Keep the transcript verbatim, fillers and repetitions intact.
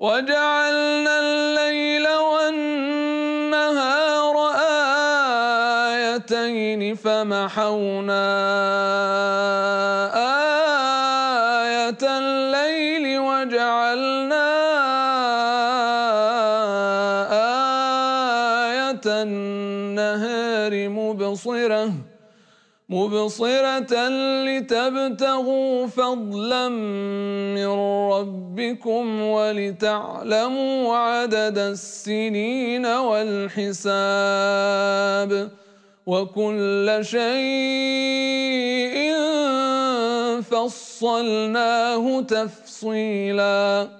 وجعلنا الليل والنهار آيتين فمحونا آية الليل وجعلنا آية النهار مبصرة مبصرة لتبتغوا فضلا من ربكم ولتعلموا عدد السنين والحساب وكل شيء فصلناه تفصيلا.